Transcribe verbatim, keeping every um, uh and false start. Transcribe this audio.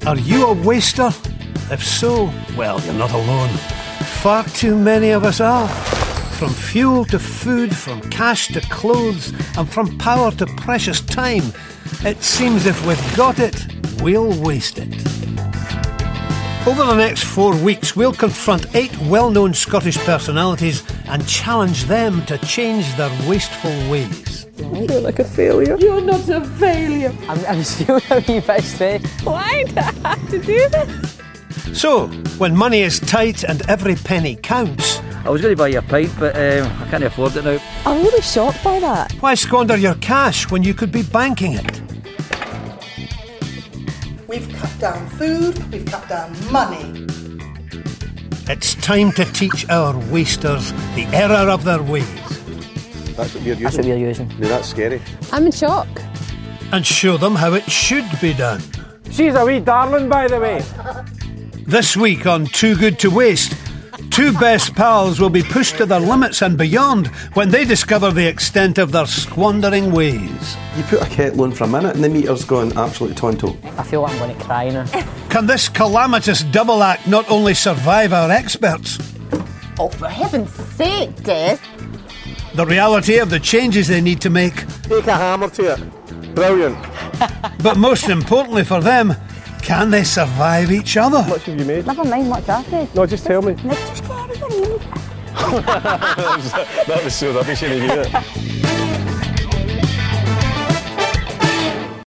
Are you a waster? If so, well, you're not alone. Far too many of us are. From fuel to food, from cash to clothes, and from power to precious time, it seems if we've got it, we'll waste it. Over the next four weeks, we'll confront eight well-known Scottish personalities and challenge them to change their wasteful ways. I feel like a failure. You're not a failure. I'm, I'm just feeling a wee bit stressed. Why do I have to do this? So, when money is tight and every penny counts, I was going to buy you a pint, but um, I can't afford it now. I'm really shocked by that. why squander your cash when you could be banking it? We've cut down food, we've cut down money. It's time to teach our wasters the error of their ways. That's what you're using? That's what we're using. No, that's scary. I'm in shock. And show them how it should be done. She's a wee darling, by the way. This week on Too Good to Waste, two best pals will be pushed to their limits and beyond when they discover the extent of their squandering ways. You put a kettle on for a minute and the meter's gone absolutely tonto. I feel like I'm going to cry now. Can this calamitous double act not only survive our experts, Oh, for heaven's sake, Des. the reality of the changes they need to make, Take a hammer to it. Brilliant. but most importantly for them, can they survive each other? How much have you made? Never mind what I said. No, just tell me. Just get out of here. That was so rubbish, and you knew it.